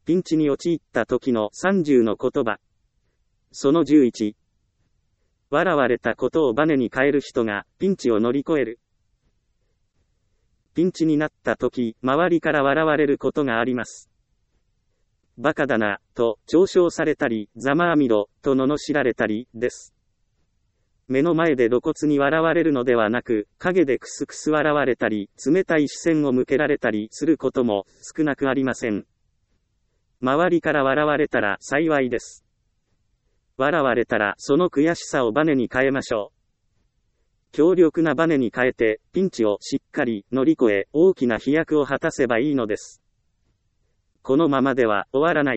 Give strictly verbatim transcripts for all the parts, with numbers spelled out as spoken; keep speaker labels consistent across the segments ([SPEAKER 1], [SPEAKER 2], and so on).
[SPEAKER 1] ピンチに陥った時のさんじゅうの言葉。そのじゅういち。笑われたことをバネに変える人がピンチを乗り越える。ピンチになった時、周りから笑われることがあります。バカだな、と嘲笑されたり、ざまあみろ、と罵られたり、です。目の前で露骨に笑われるのではなく、陰でクスクス笑われたり、冷たい視線を向けられたりすることも少なくありません。周りから笑われたら幸いです。笑われたらその悔しさをバネに変えましょう。強力なバネに変えて、ピンチをしっかり乗り越え、大きな飛躍を果たせばいいのです。このままでは終わらない。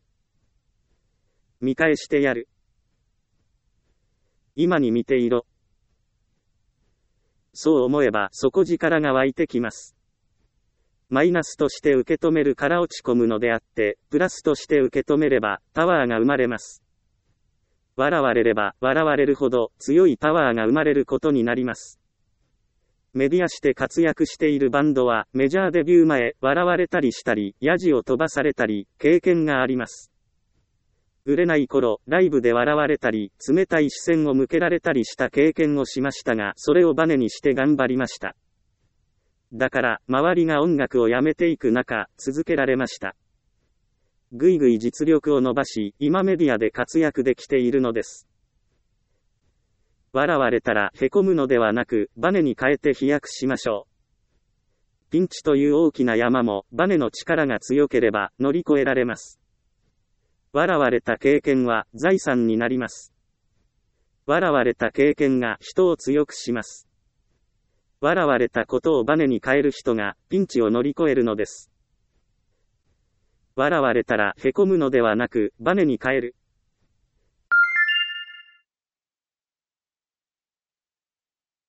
[SPEAKER 1] 見返してやる。今に見ていろ。そう思えば底力が湧いてきます。マイナスとして受け止めるから落ち込むのであって、プラスとして受け止めればパワーが生まれます。笑われれば笑われるほど強いパワーが生まれることになります。メディアして活躍しているバンドはメジャーデビュー前、笑われたりしたり、ヤジを飛ばされたり、経験があります。売れない頃、ライブで笑われたり、冷たい視線を向けられたりした経験をしましたが、それをバネにして頑張りました。だから、周りが音楽をやめていく中、続けられました。ぐいぐい実力を伸ばし、今メディアで活躍できているのです。笑われたらへこむのではなく、バネに変えて飛躍しましょう。ピンチという大きな山も、バネの力が強ければ乗り越えられます。笑われた経験は財産になります。笑われた経験が人を強くします。笑われたことをバネに変える人がピンチを乗り越えるのです。笑われたらへこむのではなく、バネに変える。